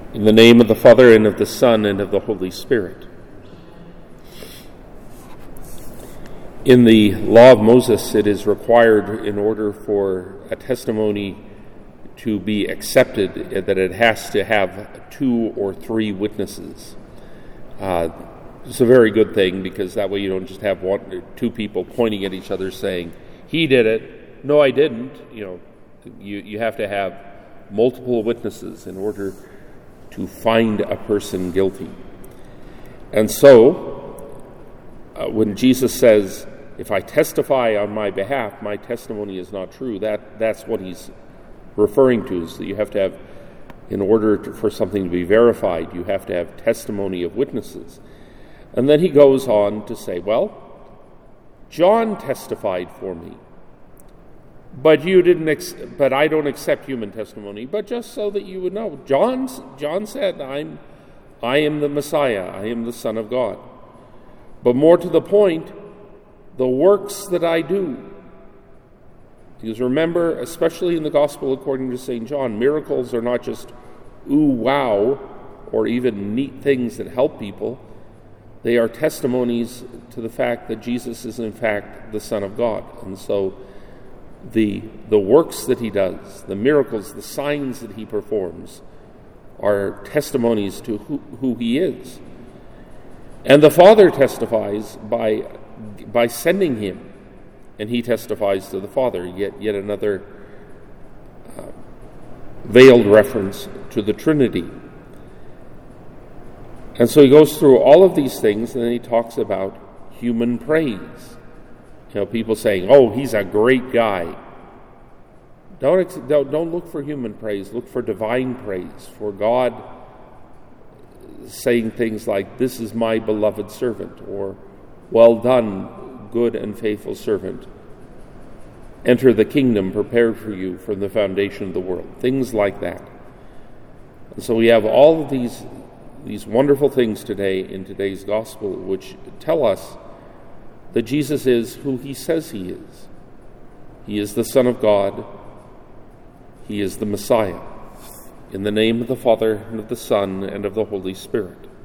In the name of the Father, and of the Son, and of the Holy Spirit. In the law of Moses, it is required, in order for a testimony to be accepted, that it has to have 2 or 3 witnesses. It's a very good thing, because that way you don't just have 1 or 2 people pointing at each other saying, "He did it," "No, I didn't." You have to have multiple witnesses in order to find a person guilty. And so, when Jesus says, "If I testify on my behalf, my testimony is not true," that's what he's referring to, is that you have to have, in order for something to be verified, you have to have testimony of witnesses. And then he goes on to say, well, John testified for me, but you didn't. But I don't accept human testimony. But just so that you would know, John said, I am the Messiah. I am the Son of God. But more to the point, the works that I do. Because remember, especially in the Gospel according to St. John, miracles are not just ooh, wow, or even neat things that help people. They are testimonies to the fact that Jesus is in fact the Son of God. And so the works that he does, the miracles, the signs that he performs, are testimonies to who he is. And the Father testifies by sending him, and he testifies to the Father. Yet another veiled reference to the Trinity. And so he goes through all of these things, and then he talks about human praise. People saying, "Oh, he's a great guy." Don't look for human praise. Look for divine praise, for God saying things like, "This is my beloved servant," or "Well done, good and faithful servant. Enter the kingdom prepared for you from the foundation of the world." Things like that. And so we have all of these wonderful things today in today's gospel, which tell us that Jesus is who he says he is. He is the Son of God. He is the Messiah. In the name of the Father, and of the Son, and of the Holy Spirit.